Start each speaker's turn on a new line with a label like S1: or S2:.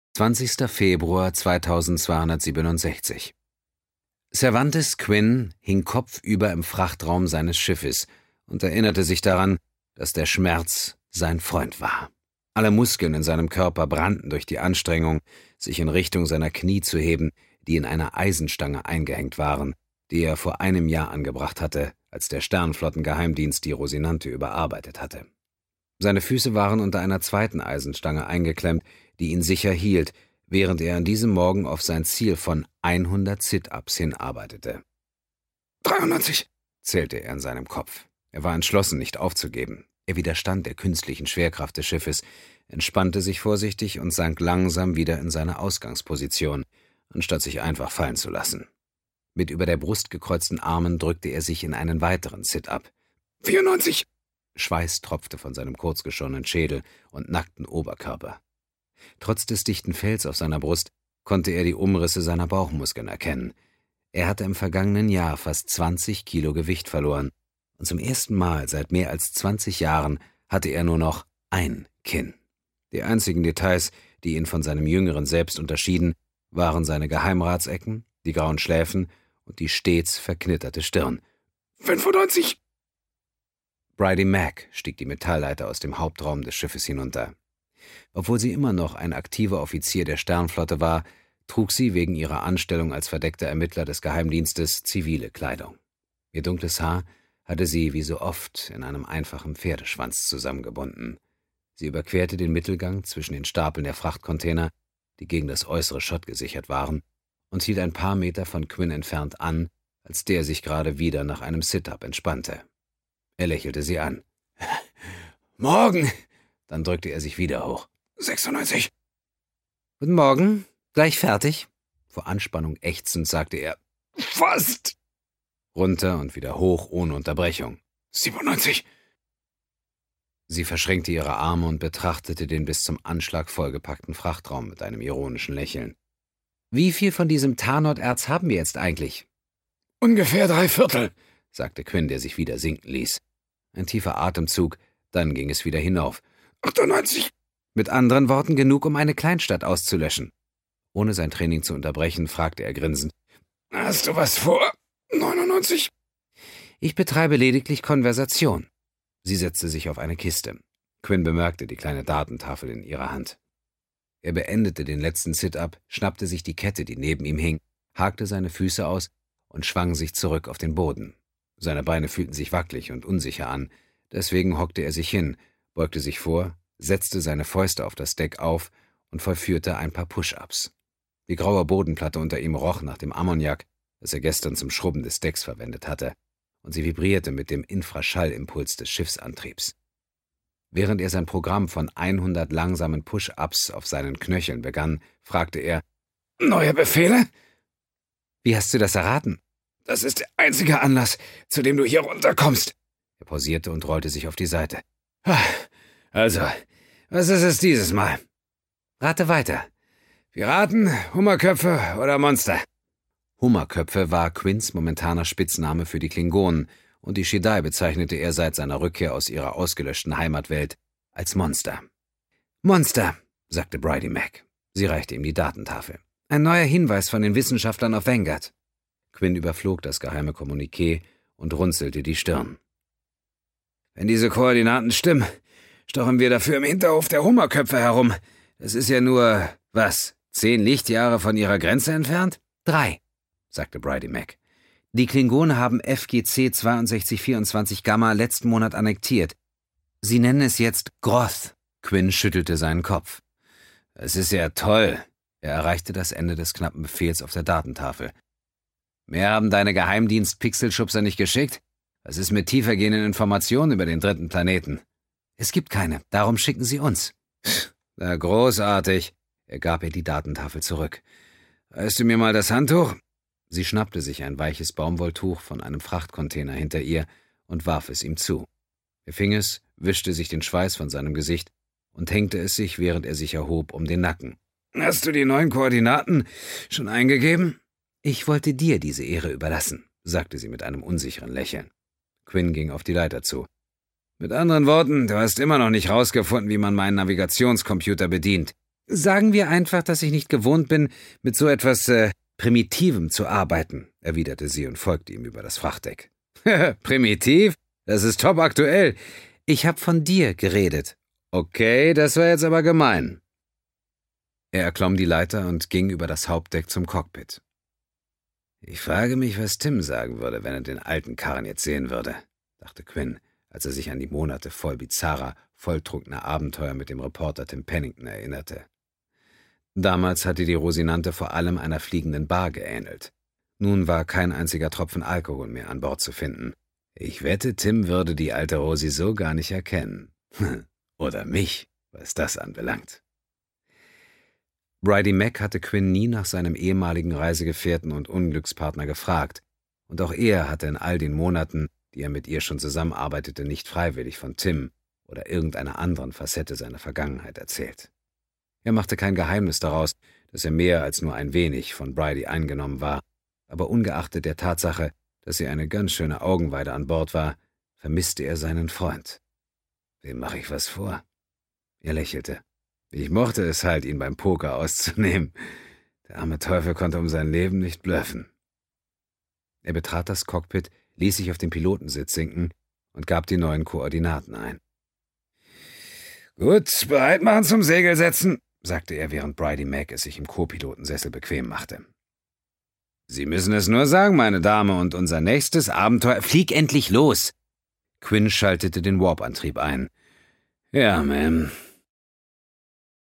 S1: 20. Februar 2267. Cervantes Quinn hing kopfüber im Frachtraum seines Schiffes und erinnerte sich daran, dass der Schmerz sein Freund war. Alle Muskeln in seinem Körper brannten durch die Anstrengung, sich in Richtung seiner Knie zu heben, die in einer Eisenstange eingehängt waren, die er vor einem Jahr angebracht hatte, als der Sternflottengeheimdienst die Rosinante überarbeitet hatte. Seine Füße waren unter einer zweiten Eisenstange eingeklemmt, die ihn sicher hielt, während er an diesem Morgen auf sein Ziel von 100 Sit-Ups hinarbeitete.
S2: 93,
S1: zählte er in seinem Kopf. Er war entschlossen, nicht aufzugeben. Er widerstand der künstlichen Schwerkraft des Schiffes, entspannte sich vorsichtig und sank langsam wieder in seine Ausgangsposition, anstatt sich einfach fallen zu lassen. Mit über der Brust gekreuzten Armen drückte er sich in einen weiteren Sit-Up.
S2: 94.
S1: Schweiß tropfte von seinem kurzgeschorenen Schädel und nackten Oberkörper. Trotz des dichten Fells auf seiner Brust konnte er die Umrisse seiner Bauchmuskeln erkennen. Er hatte im vergangenen Jahr fast 20 Kilo Gewicht verloren und zum ersten Mal seit mehr als 20 Jahren hatte er nur noch ein Kinn. Die einzigen Details, die ihn von seinem jüngeren Selbst unterschieden, waren seine Geheimratsecken, die grauen Schläfen und die stets verknitterte Stirn.
S2: 95.
S1: Bridie Mack stieg die Metallleiter aus dem Hauptraum des Schiffes hinunter. Obwohl sie immer noch ein aktiver Offizier der Sternflotte war, trug sie wegen ihrer Anstellung als verdeckter Ermittler des Geheimdienstes zivile Kleidung. Ihr dunkles Haar hatte sie wie so oft in einem einfachen Pferdeschwanz zusammengebunden. Sie überquerte den Mittelgang zwischen den Stapeln der Frachtcontainer, die gegen das äußere Schott gesichert waren, und hielt ein paar Meter von Quinn entfernt an, als der sich gerade wieder nach einem Sit-Up entspannte. Er lächelte sie an.
S2: Morgen.
S1: Dann drückte er sich wieder hoch.
S2: 96.
S1: Guten Morgen. Gleich fertig? Vor Anspannung ächzend sagte er.
S2: Fast.
S1: Runter und wieder hoch ohne Unterbrechung.
S2: 97.
S1: Sie verschränkte ihre Arme und betrachtete den bis zum Anschlag vollgepackten Frachtraum mit einem ironischen Lächeln. Wie viel von diesem Tarnoterz haben wir jetzt eigentlich?
S2: Ungefähr 3/4,
S1: sagte Quinn, der sich wieder sinken ließ. Ein tiefer Atemzug, dann ging es wieder hinauf.
S2: 98.
S1: Mit anderen Worten genug, um eine Kleinstadt auszulöschen. Ohne sein Training zu unterbrechen, fragte er grinsend.
S2: Hast du was vor? 99.
S1: Ich betreibe lediglich Konversation. Sie setzte sich auf eine Kiste. Quinn bemerkte die kleine Datentafel in ihrer Hand. Er beendete den letzten Sit-Up, schnappte sich die Kette, die neben ihm hing, hakte seine Füße aus und schwang sich zurück auf den Boden. Seine Beine fühlten sich wackelig und unsicher an, deswegen hockte er sich hin, beugte sich vor, setzte seine Fäuste auf das Deck auf und vollführte ein paar Push-Ups. Die graue Bodenplatte unter ihm roch nach dem Ammoniak, das er gestern zum Schrubben des Decks verwendet hatte, und sie vibrierte mit dem Infraschallimpuls des Schiffsantriebs. Während er sein Programm von 100 langsamen Push-Ups auf seinen Knöcheln begann, fragte er,
S2: Neue Befehle?
S1: Wie hast du das erraten?
S2: Das ist der einzige Anlass, zu dem du hier runterkommst.
S1: Er pausierte und rollte sich auf die Seite.
S2: Also, was ist es dieses Mal?
S1: Rate weiter.
S2: Piraten, Hummerköpfe oder Monster?
S1: Hummerköpfe war Quinns momentaner Spitzname für die Klingonen, und die Jedi bezeichnete er seit seiner Rückkehr aus ihrer ausgelöschten Heimatwelt als Monster. Monster, sagte Bridie Mack. Sie reichte ihm die Datentafel. Ein neuer Hinweis von den Wissenschaftlern auf Vanguard. Quinn überflog das geheime Kommuniqué und runzelte die Stirn.
S2: Wenn diese Koordinaten stimmen, stochen wir dafür im Hinterhof der Hummerköpfe herum. Das ist ja nur, 10 Lichtjahre von ihrer Grenze entfernt?
S1: 3, sagte Bridie Mack. Die Klingonen haben FGC 6224 Gamma letzten Monat annektiert. Sie nennen es jetzt Groth. Quinn schüttelte seinen Kopf.
S2: Es ist ja toll.
S1: Er erreichte das Ende des knappen Befehls auf der Datentafel. Mehr haben deine Geheimdienst-Pixelschubser nicht geschickt? Was ist mit tiefergehenden Informationen über den 3. Planeten? Es gibt keine, darum schicken sie uns.
S2: Na, großartig.
S1: Er gab ihr die Datentafel zurück.
S2: Reißt du mir mal das Handtuch?
S1: Sie schnappte sich ein weiches Baumwolltuch von einem Frachtcontainer hinter ihr und warf es ihm zu. Er fing es, wischte sich den Schweiß von seinem Gesicht und hängte es sich, während er sich erhob, um den Nacken.
S2: Hast du die neuen Koordinaten schon eingegeben?
S1: Ich wollte dir diese Ehre überlassen, sagte sie mit einem unsicheren Lächeln. Quinn ging auf die Leiter zu.
S2: Mit anderen Worten, du hast immer noch nicht rausgefunden, wie man meinen Navigationscomputer bedient.
S1: Sagen wir einfach, dass ich nicht gewohnt bin, mit so etwas Primitivem zu arbeiten, erwiderte sie und folgte ihm über das Frachtdeck.
S2: Primitiv? Das ist top aktuell.
S1: Ich hab von dir geredet.
S2: Okay, das war jetzt aber gemein.
S1: Er erklomm die Leiter und ging über das Hauptdeck zum Cockpit.
S2: Ich frage mich, was Tim sagen würde, wenn er den alten Karren jetzt sehen würde, dachte Quinn, als er sich an die Monate voll bizarrer, volltrunkener Abenteuer mit dem Reporter Tim Pennington erinnerte.
S1: Damals hatte die Rosinante vor allem einer fliegenden Bar geähnelt. Nun war kein einziger Tropfen Alkohol mehr an Bord zu finden.
S2: Ich wette, Tim würde die alte Rosi so gar nicht erkennen. Oder mich, was das anbelangt.
S1: Bridie Mack hatte Quinn nie nach seinem ehemaligen Reisegefährten und Unglückspartner gefragt, und auch er hatte in all den Monaten, die er mit ihr schon zusammenarbeitete, nicht freiwillig von Tim oder irgendeiner anderen Facette seiner Vergangenheit erzählt. Er machte kein Geheimnis daraus, dass er mehr als nur ein wenig von Bridie eingenommen war, aber ungeachtet der Tatsache, dass sie eine ganz schöne Augenweide an Bord war, vermisste er seinen Freund.
S2: Wem mache ich was vor? Er lächelte. Ich mochte es halt, ihn beim Poker auszunehmen. Der arme Teufel konnte um sein Leben nicht bluffen.
S1: Er betrat das Cockpit, ließ sich auf den Pilotensitz sinken und gab die neuen Koordinaten ein.
S2: »Gut, bereit machen zum Segel setzen«, sagte er, während Bridie Mack es sich im Co-Pilotensessel bequem machte. »Sie müssen es nur sagen, meine Dame, und unser nächstes Abenteuer...«
S1: »Flieg endlich los!« Quinn schaltete den Warp-Antrieb ein.
S2: »Ja, Ma'am.«